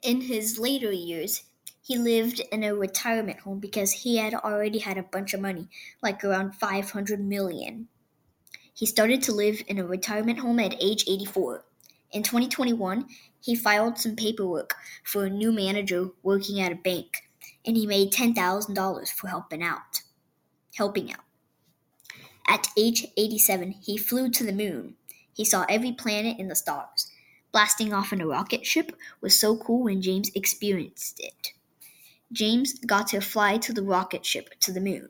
In his later years, he lived in a retirement home because he had already had a bunch of money, like around 500 million. He started to live in a retirement home at age 84. In 2021, he filed some paperwork for a new manager working at a bank, and he made $10,000 for helping out. At age 87, he flew to the moon. He saw every planet and the stars. Blasting off in a rocket ship was so cool when James experienced it. James got to fly to the rocket ship to the moon.